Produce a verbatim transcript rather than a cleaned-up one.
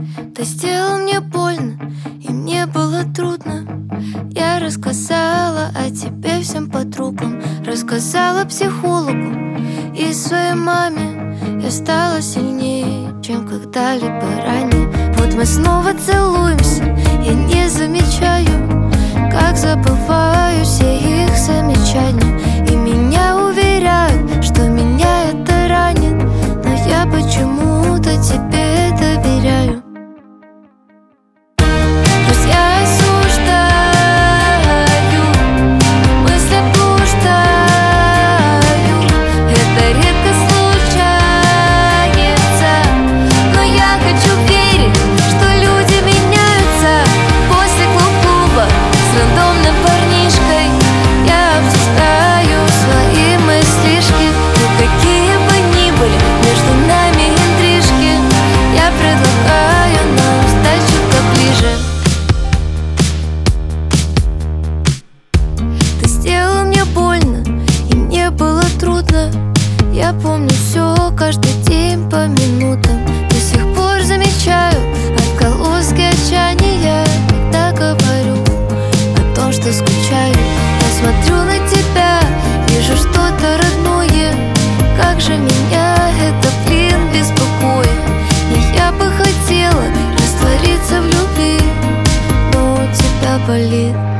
Ты сделал мне больно, и мне было трудно. Я рассказала о тебе всем подругам, рассказала психологу и своей маме. Я стала сильнее, чем когда-либо ранее. Вот мы снова целуемся, я не замечаю, как забываю все их замечания. И меня уверяют, что меня это ранит, но я почему-то тебе доверяю. Пусть я осуждаю, мысли блуждаю, это редко случается, но я хочу верить, что люди меняются. После клуб-клуба с рандомным парнишкой я обсуждаю свои мыслишки. Ну какие бы ни были между нами интрижки, я предлагаю нам стать чутка ближе. Ты сделал мне больно, и мне было трудно. Я помню все, каждый день по минутам. До сих пор замечаю отголоски отчаяния, когда говорю о том, что скучаю. Я смотрю на тебя, вижу что-то родное. Как же меня это, блин, беспокоит. И я бы хотела раствориться в любви, но у тебя болит.